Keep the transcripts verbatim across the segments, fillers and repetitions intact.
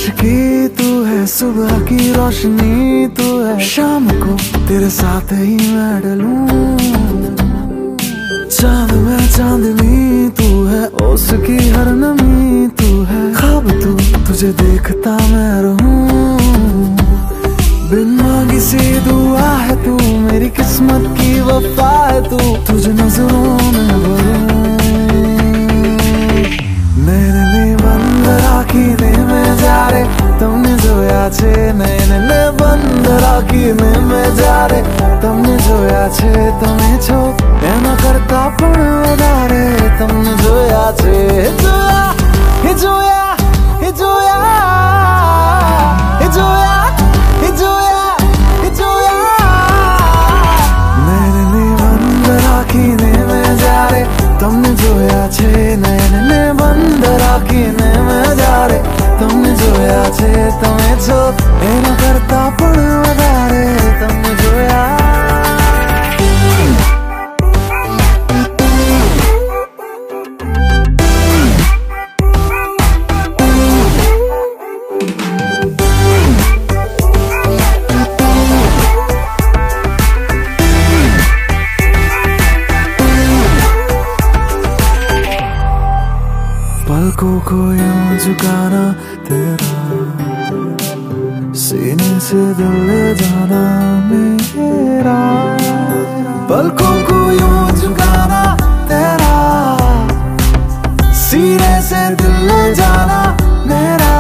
आशिकी तू है, सुबह की रोशनी तू है, शाम को तेरे साथ ही मैं ढलूं। चांद में चांदनी तू है, उसकी हर नमी तू है, ख्वाब तू तुझे देखता मैं रहूं। बिन मांगी सी दुआ है तू, मेरी किस्मत की वफा है तू, तुझे नजरों में भरूं। नैने बंद राखीने में जा रे तुमने जोया छे, नैने बंद राखीने में जा रे तुमने जोया छे, તમે છો એના કરતા પણ વધારે તમને જોયા છે। જોયા હે જોયા હે જોયા હે જોયા હે જોયા હે જોયા નैने बंद राखीने में जा रे तुमने जोया छे, नैने बंद राखीने में जा रे तुमने जोया छे, તમે છો એના કરતા પણ વધારે તમને જોયા। पलकों को यूं झुकाना तेरा, सीने से दिल ले जाना मेरा। पलकों को यूं झुकाना तेरा, सीने से दिल ले जाना मेरा।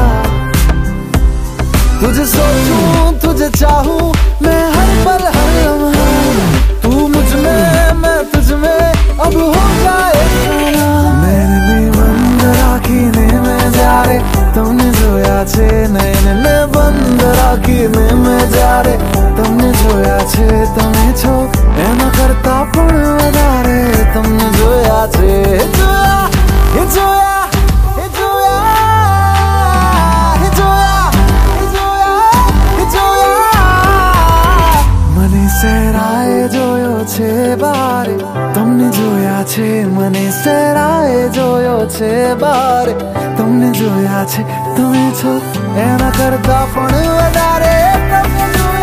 तुझे सोचूं तुझे चाहूं मैं हर पल हर लम्हा, तू मुझ में मैं तुझ में अब हो जाए खाना। नैने बंद राखीने में जा रे तुमने जोया छे, नैने बंद राखीने में जा रे तुमने जोया छे, તમે છો એના કરતા પણ વધારે તમને જોયા છે। જોયા હે જોયા હે જોયા હે જોયા હે જોયા હે જોયા મને સેરાએ જોયો છે બારે તમને જોયા છે, મને સેરાએ જોયો છે બારે તમને જોયા છે, તમે છો એના કરતા પણ વધારે તમને જોયા।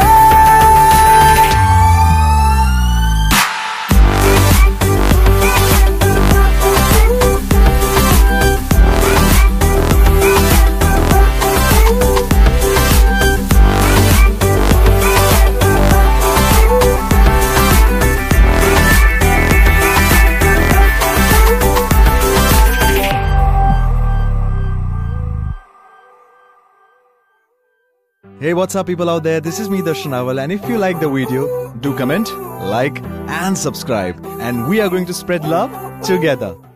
Hey, what's up people out there? This is me Darshan Awal, and if you like the video, do comment, like and subscribe, and we are going to spread love together.